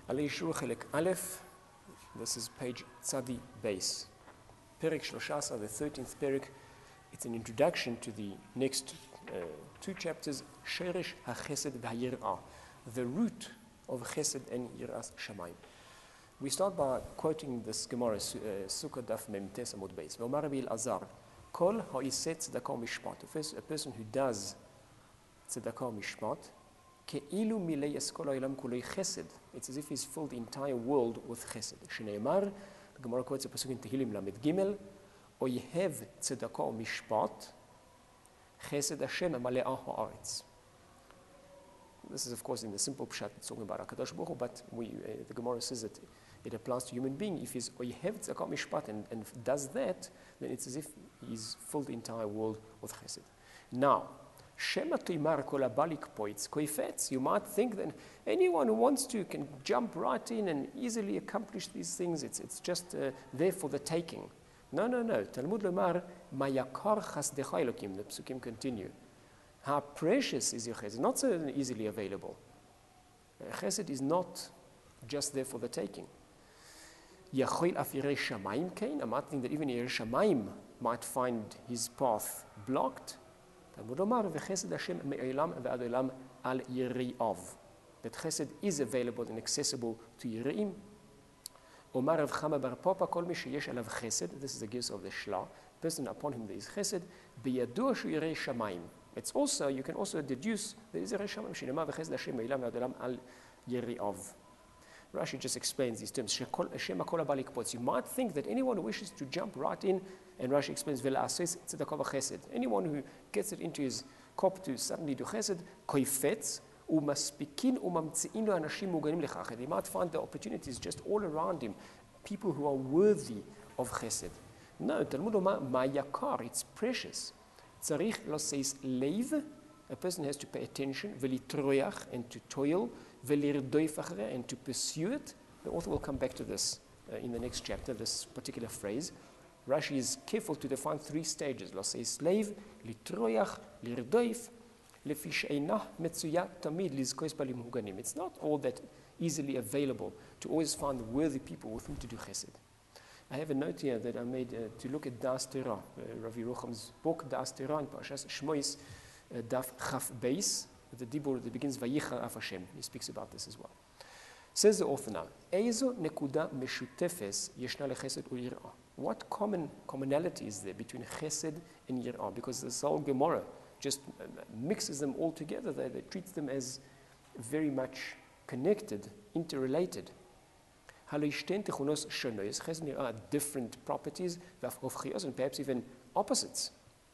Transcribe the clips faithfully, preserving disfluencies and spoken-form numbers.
עלי שור חלק א', this is page tzadi base. Perek Shloshasa, the thirteenth Perek, it's an introduction to the next uh, two chapters, Sheresh HaChesed v'Hayir'ah, the root of Chesed and Yiras Shamayim. We start by quoting this Gemara, Sukkah Daf Mem Tes Amud Beis. Ve'omar Rabbi Elazar, Kol ha'iseh tzedakah mishpat. A person who does tzedakah mishpat, ke'ilu milei eskol ha'olam kulei chesed. It's as if he's filled the entire world with chesed. Shneimar, the Gemara quotes a pasuk in Tehillim Lamed Gimel, Oyehev tzedakah mishpat, chesed Hashem male'ah ha'aretz. This is, of course, in the simple pshat, it's talking about HaKadosh Baruch Hu, but we, uh, the Gemara says that it applies to human being. If he's Oyehev tzedakah mishpat and, and does that, then it's as if he's filled the entire world with chesed. Now, Shema Tuimar Kol Abalik Poitz Koifetz. You might think that anyone who wants to can jump right in and easily accomplish these things. It's, it's just uh, there for the taking. No, no, no. Talmud Lomar Mayakar Chasdecha Elokim. The psukim continue. How precious is your chesed? Not so easily available. Chesed is not just there for the taking. Yachol Afirei Shamayim Kain. I might think that even Yirei Shamayim might find his path blocked. Talmud Lomar V'Chesed Hashem Me'olam V'ad Olam Al Yiri'av. That chesed is available and accessible to Yiri'im. Omar Rav Chama Bar Papa Kol Mi Sheyesh Alav Chesed. This is the gifts of the Shla. Person upon whom there is chesed. B'Yadua Shu Yirei Shamayim. It's also, you can also deduce there is a Yirei Shamayim. Shinema V'Chesed Hashem Me'olam V'ad Olam Al Yiri'av. Rashi just explains these terms. You might think that anyone who wishes to jump right in, and Rashi explains, anyone who gets it into his cup to suddenly do chesed, he might find the opportunities just all around him, people who are worthy of chesed. No, Talmud Omar, ma'yakar, it's precious. Tzarich lo says leiv, a person has to pay attention, velitroyach, and to toil, and to pursue it. The author will come back to this uh, in the next chapter, this particular phrase. Rashi is careful to define three stages. Lo say slave, litroyach, lirdoif, lefisheinah metzuyat tamid lizkois balim huganim. It's not all that easily available to always find worthy people with whom to do chesed. I have a note here that I made uh, to look at Das Torah, uh, Rav Yerucham's book, Das Torah, in Parashas Shmois, uh, Daf Chaf Beis. The dibur that begins Vayicha Af Hashem. He speaks about this as well. Says the author now, Eizo nekuda meshutefes yeshna lechesed u'yir'ah. What common commonality is there between chesed and yir'ah? Because this whole Gemara just mixes them all together. They, they treats them as very much connected, interrelated. Chesed and yir'ah are different properties, and perhaps even opposites.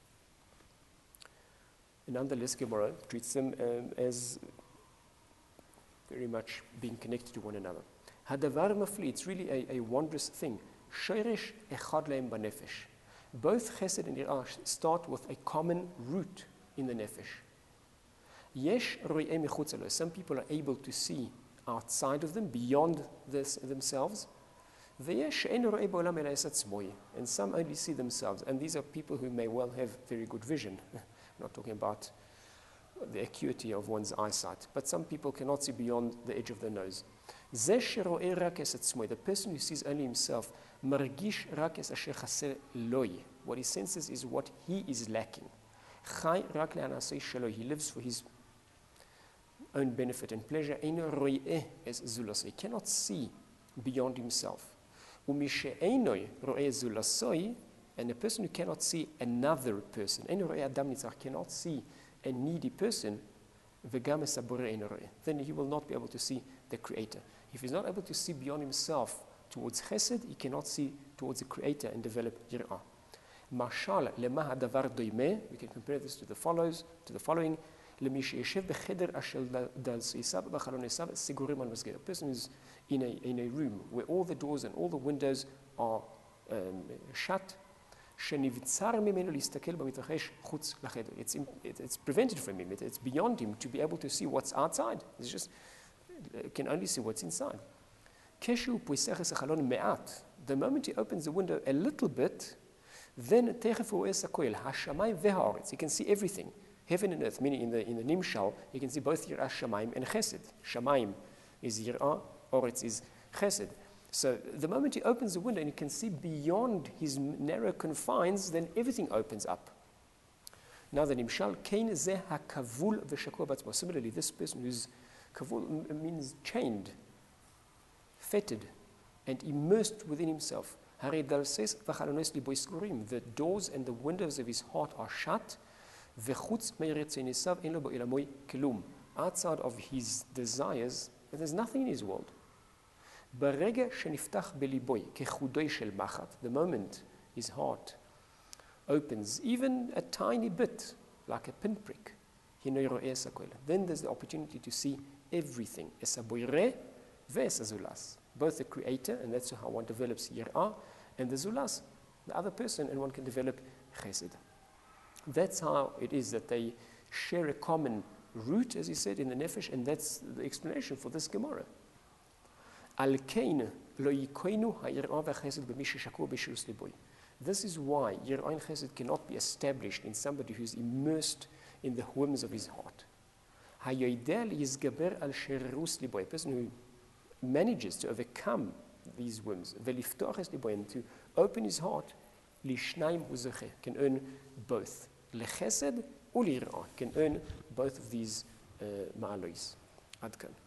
And nonetheless, Gemara treats them um, as very much being connected to one another. Hadavar mafli, it's really a, a wondrous thing. Shoresh echad lehem banefesh. Both chesed and yir'ah start with a common root in the nefesh. Yesh ro'eh mechutz lo. Some people are able to see outside of them, beyond this, themselves. Ve'yesh ein ro'eh ba'olam ela es atzmoi. And some only see themselves. And these are people who may well have very good vision. Not talking about the acuity of one's eyesight, but some people cannot see beyond the edge of their nose. The person who sees only himself, what he senses is what he is lacking. He lives for his own benefit and pleasure. He cannot see beyond himself. And a person who cannot see another person, cannot see a needy person, then he will not be able to see the Creator. If he's not able to see beyond himself towards chesed, he cannot see towards the Creator and develop yir'ah. Mashal lema hadavar doime. We can compare this to the follows, to the following. A person who's in a in a room where all the doors and all the windows are um, shut. It's, it's prevented from him. It's beyond him to be able to see what's outside. It's just can only see what's inside. The moment he opens the window a little bit, then he can see everything, heaven and earth. Meaning in the in the Nimshal, you can see both Yir'ah Shamayim and Chesed. Shamayim is Yir'ah, Oretz is chesed. So the moment he opens the window and he can see beyond his narrow confines, then everything opens up. Now the nimshal kein zeh hakavul v'shakua batzmo. Similarly, this person who's kavul means chained, fettered, and immersed within himself. The doors and the windows of his heart are shut. Outside of his desires, there's nothing in his world. The moment his heart opens, even a tiny bit, like a pinprick, then there's the opportunity to see everything. Both the creator, and that's how one develops yir'ah, and the zulas, the other person, and one can develop chesed. That's how it is that they share a common root, as he said, in the nefesh, and that's the explanation for this Gemara. This is why yir'ah and chesed cannot be established in somebody who's immersed in the whims of his heart. A person who manages to overcome these whims, and to open his heart, can earn both. Lechesed or lir'ah can earn both of these uh, ma'alois. Adkan.